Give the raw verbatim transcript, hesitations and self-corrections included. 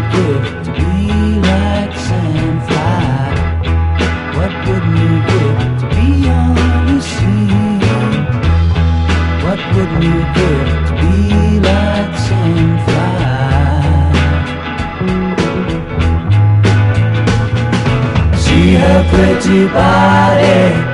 give to be like Sandfly? What wouldn't you give to be on the sea? What wouldn't you give to be like Sandfly? See her pretty body